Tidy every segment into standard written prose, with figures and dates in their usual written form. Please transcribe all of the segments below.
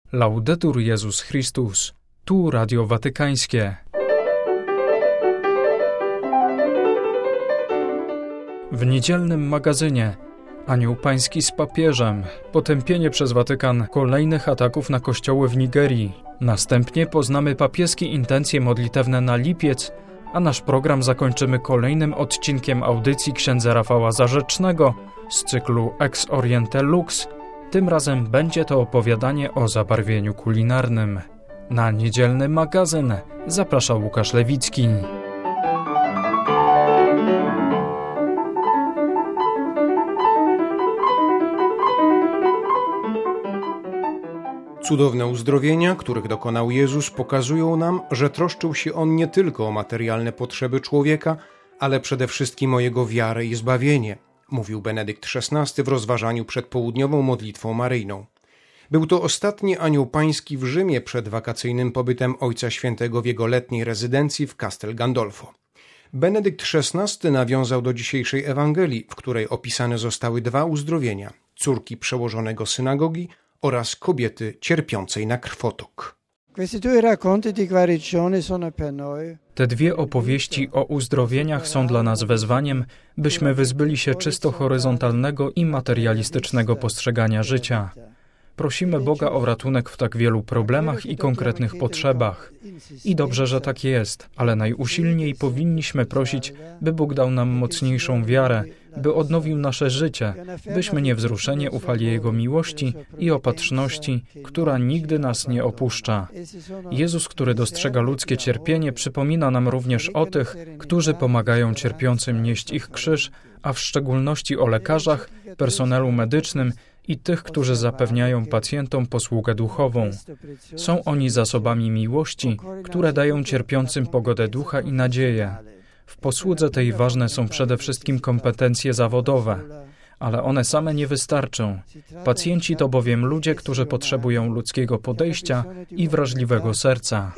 Laudetur Jezus Chrystus. Tu Radio Watykańskie. W niedzielnym magazynie Anioł Pański z papieżem, potępienie przez Watykan kolejnych ataków na kościoły w Nigerii. Następnie poznamy papieskie intencje modlitewne na lipiec, a nasz program zakończymy kolejnym odcinkiem audycji księdza Rafała Zarzecznego z cyklu Ex Oriente Lux. Tym razem będzie to opowiadanie o zabarwieniu kulinarnym. Na niedzielny magazyn zaprasza Łukasz Lewicki. Cudowne uzdrowienia, których dokonał Jezus, pokazują nam, że troszczył się On nie tylko o materialne potrzeby człowieka, ale przede wszystkim o jego wiarę i zbawienie, mówił Benedykt XVI w rozważaniu przed południową modlitwą maryjną. Był to ostatni Anioł Pański w Rzymie przed wakacyjnym pobytem Ojca Świętego w jego letniej rezydencji w Castel Gandolfo. Benedykt XVI nawiązał do dzisiejszej Ewangelii, w której opisane zostały dwa uzdrowienia: córki przełożonego synagogi oraz kobiety cierpiącej na krwotok. Te dwie opowieści o uzdrowieniach są dla nas wezwaniem, byśmy wyzbyli się czysto horyzontalnego i materialistycznego postrzegania życia. Prosimy Boga o ratunek w tak wielu problemach i konkretnych potrzebach. I dobrze, że tak jest, ale najusilniej powinniśmy prosić, by Bóg dał nam mocniejszą wiarę, by odnowił nasze życie, byśmy niewzruszenie ufali Jego miłości i opatrzności, która nigdy nas nie opuszcza. Jezus, który dostrzega ludzkie cierpienie, przypomina nam również o tych, którzy pomagają cierpiącym nieść ich krzyż, a w szczególności o lekarzach, personelu medycznym i tych, którzy zapewniają pacjentom posługę duchową. Są oni zasobami miłości, które dają cierpiącym pogodę ducha i nadzieję. W posłudze tej ważne są przede wszystkim kompetencje zawodowe, ale one same nie wystarczą. Pacjenci to bowiem ludzie, którzy potrzebują ludzkiego podejścia i wrażliwego serca.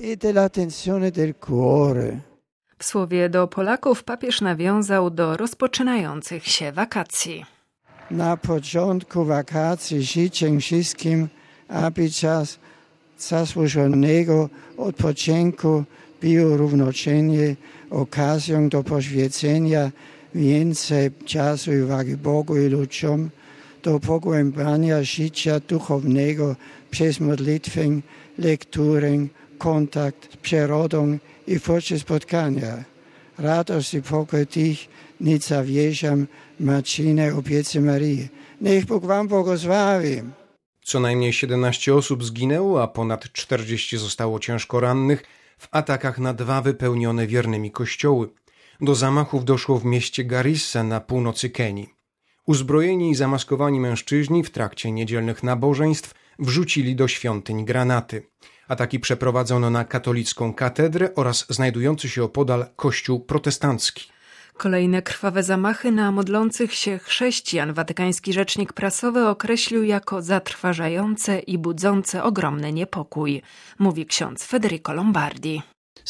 W słowie do Polaków papież nawiązał do rozpoczynających się wakacji. Na początku wakacji życzę wszystkim, aby czas zasłużonego odpoczynku był równocześnie okazją do poświęcenia więcej czasu i uwagi Bogu i ludziom, do pogłębiania życia duchownego przez modlitwę, lekturę, kontakt z przyrodą i twórcze spotkania. Radość i pokój tych nie zawieszam, Marcine, opiece Maryi. Niech Bóg wam błogosławi. Co najmniej 17 osób zginęło, a ponad 40 zostało ciężko rannych w atakach na dwa wypełnione wiernymi kościoły. Do zamachów doszło w mieście Garissa na północy Kenii. Uzbrojeni i zamaskowani mężczyźni w trakcie niedzielnych nabożeństw wrzucili do świątyń granaty. Ataki przeprowadzono na katolicką katedrę oraz znajdujący się opodal kościół protestancki. Kolejne krwawe zamachy na modlących się chrześcijan watykański rzecznik prasowy określił jako zatrważające i budzące ogromny niepokój, mówi ksiądz Federico Lombardi.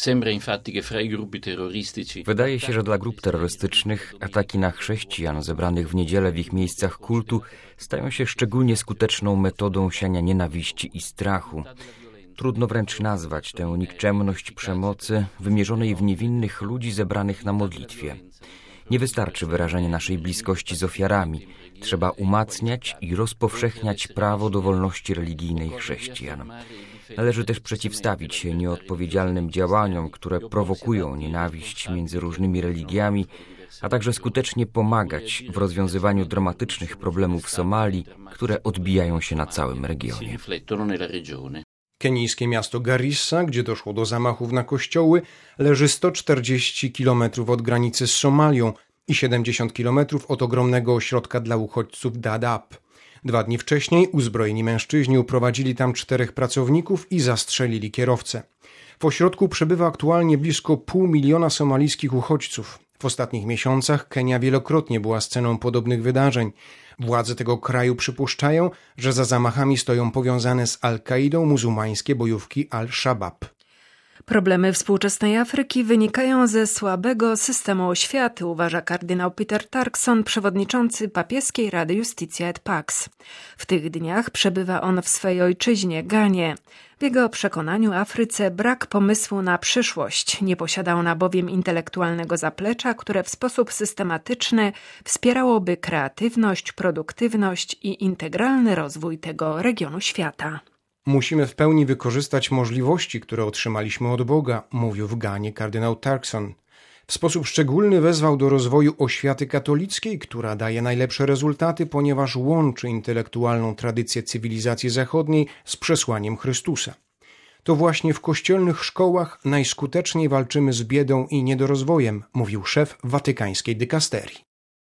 Wydaje się, że dla grup terrorystycznych ataki na chrześcijan zebranych w niedzielę w ich miejscach kultu stają się szczególnie skuteczną metodą siania nienawiści i strachu. Trudno wręcz nazwać tę nikczemność przemocy wymierzonej w niewinnych ludzi zebranych na modlitwie. Nie wystarczy wyrażanie naszej bliskości z ofiarami. Trzeba umacniać i rozpowszechniać prawo do wolności religijnej chrześcijan. Należy też przeciwstawić się nieodpowiedzialnym działaniom, które prowokują nienawiść między różnymi religiami, a także skutecznie pomagać w rozwiązywaniu dramatycznych problemów w Somalii, które odbijają się na całym regionie. Kenijskie miasto Garissa, gdzie doszło do zamachów na kościoły, leży 140 km od granicy z Somalią i 70 km od ogromnego ośrodka dla uchodźców Dadaab. 2 dni wcześniej uzbrojeni mężczyźni uprowadzili tam 4 pracowników i zastrzelili kierowcę. W ośrodku przebywa aktualnie blisko 500 000 somalijskich uchodźców. W ostatnich miesiącach Kenia wielokrotnie była sceną podobnych wydarzeń. Władze tego kraju przypuszczają, że za zamachami stoją powiązane z Al-Kaidą muzułmańskie bojówki Al-Shabaab. Problemy współczesnej Afryki wynikają ze słabego systemu oświaty, uważa kardynał Peter Turkson, przewodniczący papieskiej Rady Justitia et Pax. W tych dniach przebywa on w swej ojczyźnie, Ganie. W jego przekonaniu Afryce brak pomysłu na przyszłość. Nie posiada ona bowiem intelektualnego zaplecza, które w sposób systematyczny wspierałoby kreatywność, produktywność i integralny rozwój tego regionu świata. Musimy w pełni wykorzystać możliwości, które otrzymaliśmy od Boga, mówił w Ganie kardynał Turkson. W sposób szczególny wezwał do rozwoju oświaty katolickiej, która daje najlepsze rezultaty, ponieważ łączy intelektualną tradycję cywilizacji zachodniej z przesłaniem Chrystusa. To właśnie w kościelnych szkołach najskuteczniej walczymy z biedą i niedorozwojem, mówił szef watykańskiej dykasterii.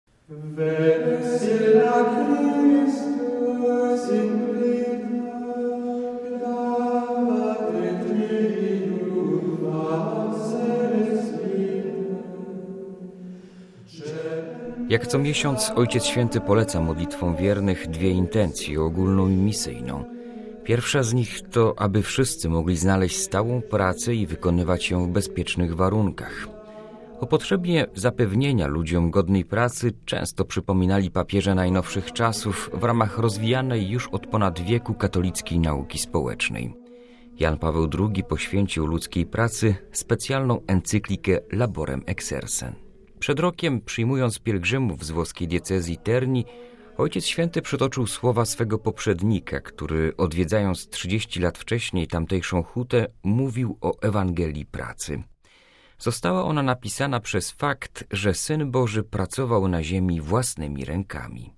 Jak co miesiąc Ojciec Święty poleca modlitwom wiernych dwie intencje, ogólną i misyjną. Pierwsza z nich to, aby wszyscy mogli znaleźć stałą pracę i wykonywać ją w bezpiecznych warunkach. O potrzebie zapewnienia ludziom godnej pracy często przypominali papieże najnowszych czasów w ramach rozwijanej już od ponad wieku katolickiej nauki społecznej. Jan Paweł II poświęcił ludzkiej pracy specjalną encyklikę Laborem Exercens. Przed rokiem, przyjmując pielgrzymów z włoskiej diecezji Terni, Ojciec Święty przytoczył słowa swego poprzednika, który odwiedzając 30 lat wcześniej tamtejszą hutę, mówił o Ewangelii pracy. Została ona napisana przez fakt, że Syn Boży pracował na ziemi własnymi rękami.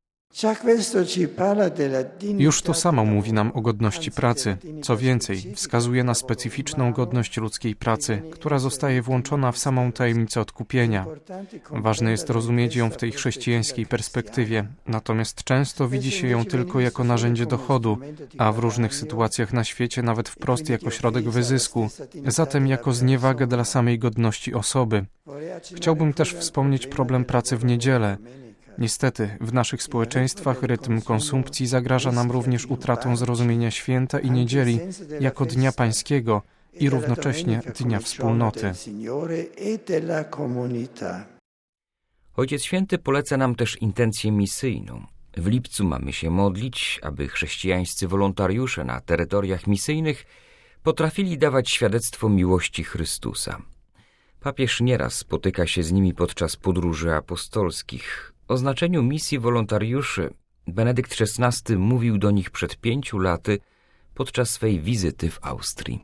Już to samo mówi nam o godności pracy. Co więcej, wskazuje na specyficzną godność ludzkiej pracy, która zostaje włączona w samą tajemnicę odkupienia. Ważne jest rozumieć ją w tej chrześcijańskiej perspektywie, natomiast często widzi się ją tylko jako narzędzie dochodu, a w różnych sytuacjach na świecie nawet wprost jako środek wyzysku, zatem jako zniewagę dla samej godności osoby. Chciałbym też wspomnieć problem pracy w niedzielę. Niestety, w naszych społeczeństwach rytm konsumpcji zagraża nam również utratą zrozumienia święta i niedzieli jako Dnia Pańskiego i równocześnie Dnia Wspólnoty. Ojciec Święty poleca nam też intencję misyjną. W lipcu mamy się modlić, aby chrześcijańscy wolontariusze na terytoriach misyjnych potrafili dawać świadectwo miłości Chrystusa. Papież nieraz spotyka się z nimi podczas podróży apostolskich. O znaczeniu misji wolontariuszy Benedykt XVI mówił do nich przed 5 laty podczas swej wizyty w Austrii.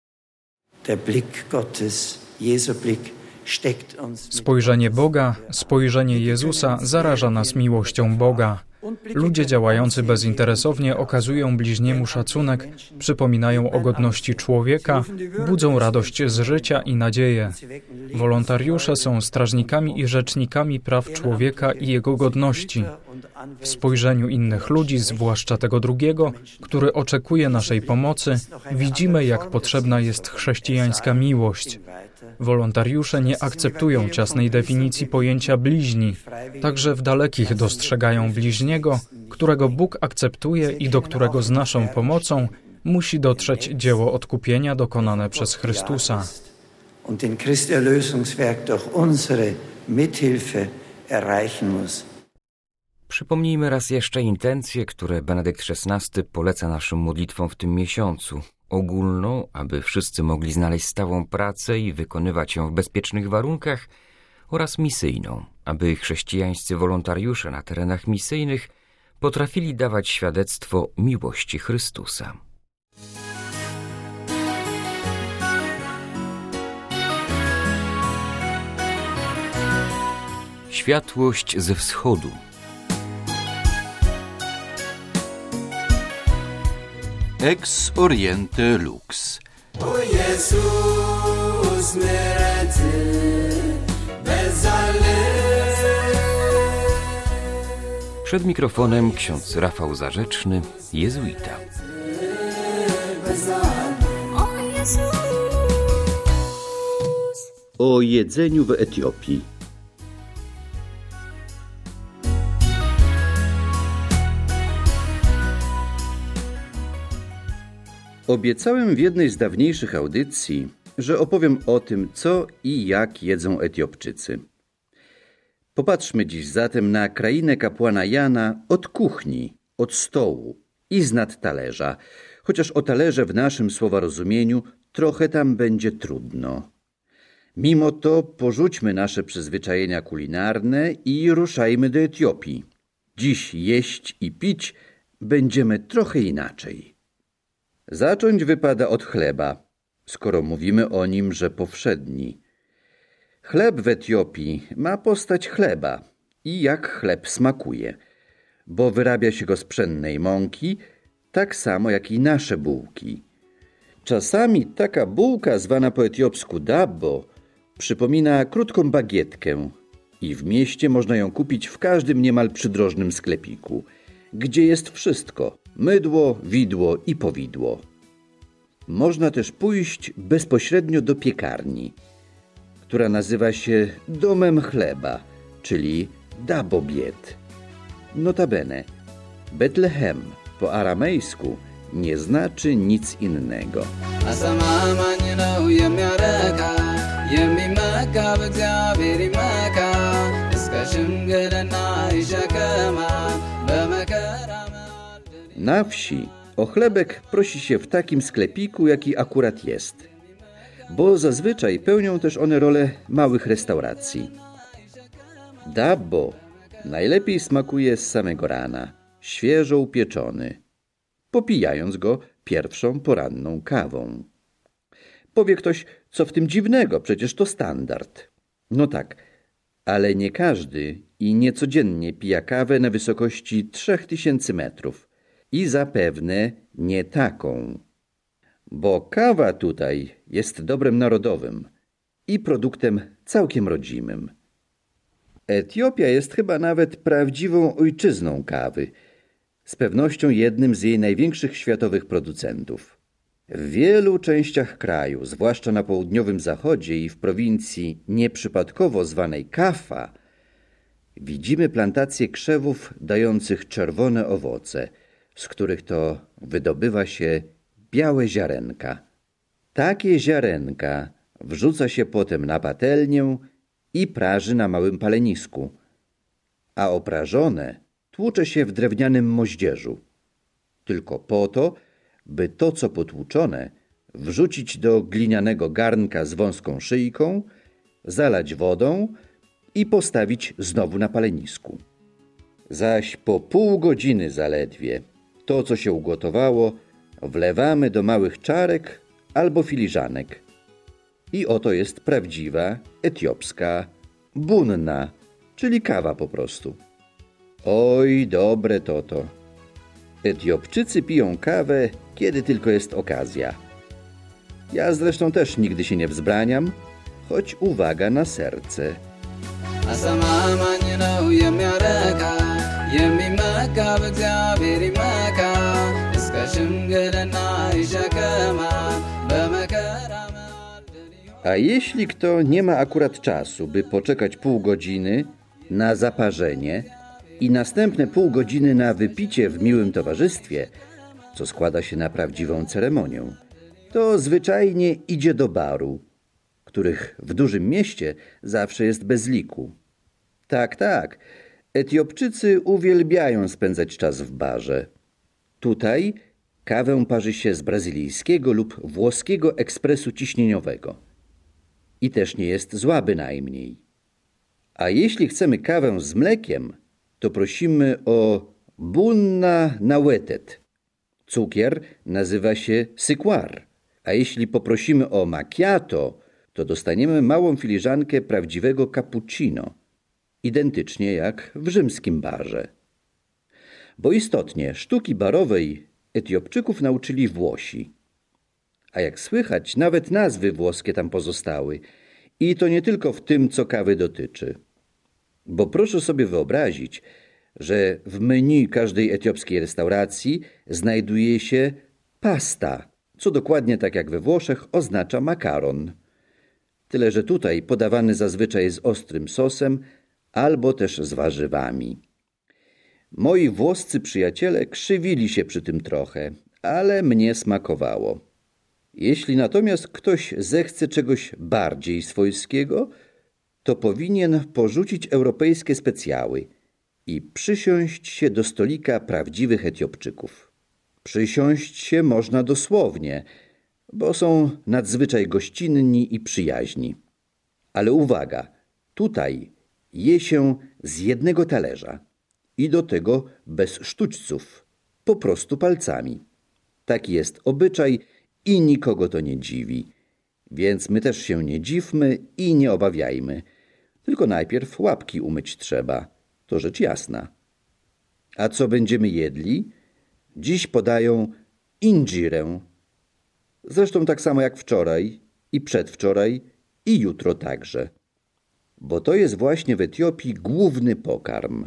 Spojrzenie Boga, spojrzenie Jezusa zaraża nas miłością Boga. Ludzie działający bezinteresownie okazują bliźniemu szacunek, przypominają o godności człowieka, budzą radość z życia i nadzieję. Wolontariusze są strażnikami i rzecznikami praw człowieka i jego godności. W spojrzeniu innych ludzi, zwłaszcza tego drugiego, który oczekuje naszej pomocy, widzimy, jak potrzebna jest chrześcijańska miłość. Wolontariusze nie akceptują ciasnej definicji pojęcia bliźni. Także w dalekich dostrzegają bliźniego, którego Bóg akceptuje i do którego z naszą pomocą musi dotrzeć dzieło odkupienia dokonane przez Chrystusa. Przypomnijmy raz jeszcze intencje, które Benedykt XVI poleca naszym modlitwom w tym miesiącu. Ogólną, aby wszyscy mogli znaleźć stałą pracę i wykonywać ją w bezpiecznych warunkach, oraz misyjną, aby chrześcijańscy wolontariusze na terenach misyjnych potrafili dawać świadectwo miłości Chrystusa. Światłość ze wschodu. Ex Oriente Lux. O Jezus, Przed mikrofonem ksiądz Rafał Zarzeczny, jezuita. O jedzeniu w Etiopii. Obiecałem w jednej z dawniejszych audycji, że opowiem o tym, co i jak jedzą Etiopczycy. Popatrzmy dziś zatem na krainę kapłana Jana od kuchni, od stołu i z nad talerza, chociaż o talerze w naszym słowa rozumieniu trochę tam będzie trudno. Mimo to porzućmy nasze przyzwyczajenia kulinarne i ruszajmy do Etiopii. Dziś jeść i pić będziemy trochę inaczej. Zacząć wypada od chleba, skoro mówimy o nim, że powszedni. Chleb w Etiopii ma postać chleba i jak chleb smakuje, bo wyrabia się go z pszennej mąki, tak samo jak i nasze bułki. Czasami taka bułka zwana po etiopsku dabbo przypomina krótką bagietkę i w mieście można ją kupić w każdym niemal przydrożnym sklepiku, gdzie jest wszystko: mydło, widło i powidło. Można też pójść bezpośrednio do piekarni, która nazywa się domem chleba, czyli Dabobiet. Notabene, Betlehem po aramejsku nie znaczy nic innego. Na wsi o chlebek prosi się w takim sklepiku, jaki akurat jest, bo zazwyczaj pełnią też one rolę małych restauracji. Dabbo najlepiej smakuje z samego rana, świeżo upieczony, popijając go pierwszą poranną kawą. Powie ktoś, co w tym dziwnego, przecież to standard. No tak, ale nie każdy i nie codziennie pija kawę na wysokości 3000 metrów. I zapewne nie taką. Bo kawa tutaj jest dobrem narodowym i produktem całkiem rodzimym. Etiopia jest chyba nawet prawdziwą ojczyzną kawy, z pewnością jednym z jej największych światowych producentów. W wielu częściach kraju, zwłaszcza na południowym zachodzie i w prowincji nieprzypadkowo zwanej Kafa, widzimy plantacje krzewów dających czerwone owoce, z których to wydobywa się białe ziarenka. Takie ziarenka wrzuca się potem na patelnię i praży na małym palenisku, a oprażone tłucze się w drewnianym moździerzu, tylko po to, by to, co potłuczone, wrzucić do glinianego garnka z wąską szyjką, zalać wodą i postawić znowu na palenisku. Zaś po pół godziny zaledwie to, co się ugotowało, wlewamy do małych czarek albo filiżanek. I oto jest prawdziwa etiopska bunna, czyli kawa po prostu. Oj, dobre to. Etiopczycy piją kawę, kiedy tylko jest okazja. Ja zresztą też nigdy się nie wzbraniam, choć uwaga na serce. A jeśli kto nie ma akurat czasu, by poczekać pół godziny na zaparzenie i następne pół godziny na wypicie w miłym towarzystwie, co składa się na prawdziwą ceremonię, to zwyczajnie idzie do baru, których w dużym mieście zawsze jest bez liku. Tak, Etiopczycy uwielbiają spędzać czas w barze. Tutaj kawę parzy się z brazylijskiego lub włoskiego ekspresu ciśnieniowego. I też nie jest zła bynajmniej. A jeśli chcemy kawę z mlekiem, to prosimy o bunna nawetet. Cukier nazywa się sykwar. A jeśli poprosimy o macchiato, to dostaniemy małą filiżankę prawdziwego cappuccino. Identycznie jak w rzymskim barze. Bo istotnie sztuki barowej Etiopczyków nauczyli Włosi. A jak słychać, nawet nazwy włoskie tam pozostały. I to nie tylko w tym, co kawy dotyczy. Bo proszę sobie wyobrazić, że w menu każdej etiopskiej restauracji znajduje się pasta, co dokładnie tak jak we Włoszech oznacza makaron. Tyle, że tutaj podawany zazwyczaj z ostrym sosem albo też z warzywami. Moi włoscy przyjaciele krzywili się przy tym trochę, ale mnie smakowało. Jeśli natomiast ktoś zechce czegoś bardziej swojskiego, to powinien porzucić europejskie specjały i przysiąść się do stolika prawdziwych Etiopczyków. Przysiąść się można dosłownie, bo są nadzwyczaj gościnni i przyjaźni. Ale uwaga, tutaj je się z jednego talerza i do tego bez sztućców, po prostu palcami. Taki jest obyczaj i nikogo to nie dziwi, więc my też się nie dziwmy i nie obawiajmy. Tylko najpierw łapki umyć trzeba, to rzecz jasna. A co będziemy jedli? Dziś podają inżirę. Zresztą tak samo jak wczoraj i przedwczoraj i jutro także. Bo to jest właśnie w Etiopii główny pokarm.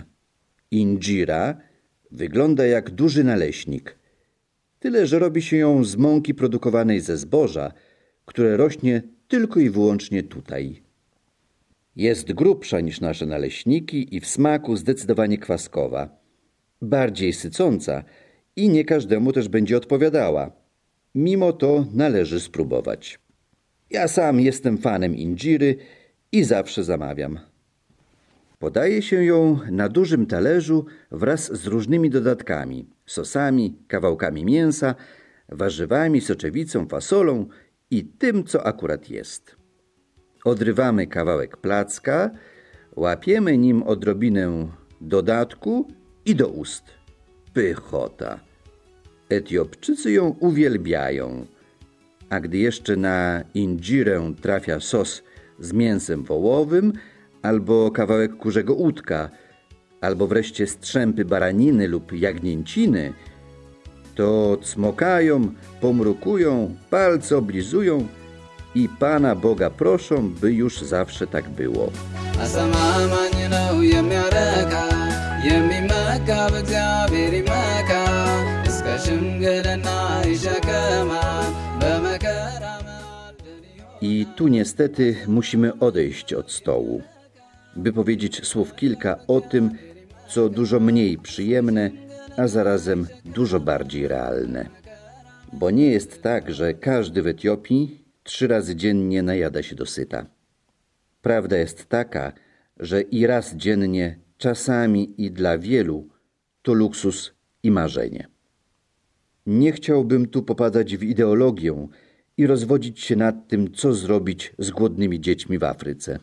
Inżira wygląda jak duży naleśnik, tyle że robi się ją z mąki produkowanej ze zboża, które rośnie tylko i wyłącznie tutaj. Jest grubsza niż nasze naleśniki i w smaku zdecydowanie kwaskowa, bardziej sycąca i nie każdemu też będzie odpowiadała. Mimo to należy spróbować. Ja sam jestem fanem inżiry i zawsze zamawiam. Podaje się ją na dużym talerzu wraz z różnymi dodatkami, sosami, kawałkami mięsa, warzywami, soczewicą, fasolą i tym, co akurat jest. Odrywamy kawałek placka, łapiemy nim odrobinę dodatku i do ust. Pychota. Etiopczycy ją uwielbiają, a gdy jeszcze na inżirę trafia sos z mięsem wołowym, albo kawałek kurzego udka, albo wreszcie strzępy baraniny lub jagnięciny, to cmokają, pomrukują, palce oblizują i Pana Boga proszą, by już zawsze tak było. I tu niestety musimy odejść od stołu, by powiedzieć słów kilka o tym, co dużo mniej przyjemne, a zarazem dużo bardziej realne. Bo nie jest tak, że każdy w Etiopii 3 razy dziennie najada się dosyta. Prawda jest taka, że i raz dziennie, czasami i dla wielu, to luksus i marzenie. Nie chciałbym tu popadać w ideologię i rozwodzić się nad tym, co zrobić z głodnymi dziećmi w Afryce.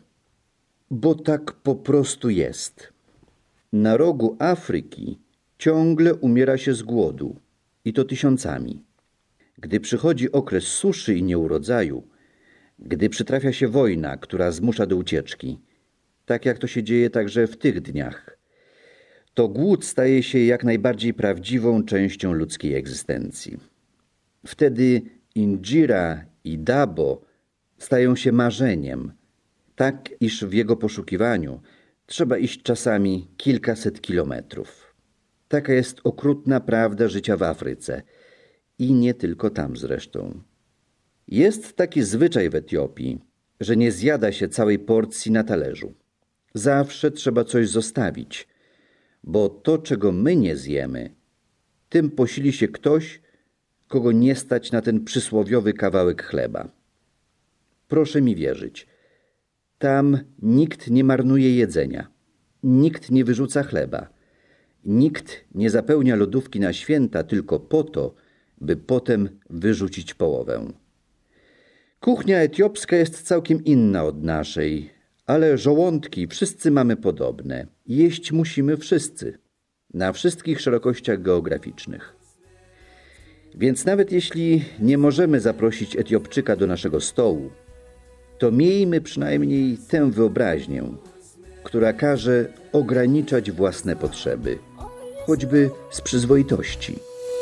Bo tak po prostu jest. Na rogu Afryki ciągle umiera się z głodu i to tysiącami. Gdy przychodzi okres suszy i nieurodzaju, gdy przytrafia się wojna, która zmusza do ucieczki, tak jak to się dzieje także w tych dniach, to głód staje się jak najbardziej prawdziwą częścią ludzkiej egzystencji. Wtedy inżira i dabo stają się marzeniem, tak iż w jego poszukiwaniu trzeba iść czasami kilkaset kilometrów. Taka jest okrutna prawda życia w Afryce i nie tylko tam zresztą. Jest taki zwyczaj w Etiopii, że nie zjada się całej porcji na talerzu. Zawsze trzeba coś zostawić, bo to, czego my nie zjemy, tym posili się ktoś, kogo nie stać na ten przysłowiowy kawałek chleba. Proszę mi wierzyć, tam nikt nie marnuje jedzenia, nikt nie wyrzuca chleba, nikt nie zapełnia lodówki na święta tylko po to, by potem wyrzucić połowę. Kuchnia etiopska jest całkiem inna od naszej, ale żołądki wszyscy mamy podobne. Jeść musimy wszyscy, na wszystkich szerokościach geograficznych. Więc nawet jeśli nie możemy zaprosić Etiopczyka do naszego stołu, to miejmy przynajmniej tę wyobraźnię, która każe ograniczać własne potrzeby, choćby z przyzwoitości.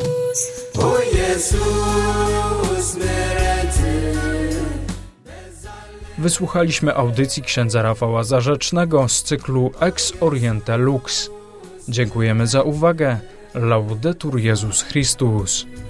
O Jezus, Wysłuchaliśmy audycji księdza Rafała Zarzecznego z cyklu Ex Oriente Lux. Dziękujemy za uwagę. Laudetur Jezus Chrystus.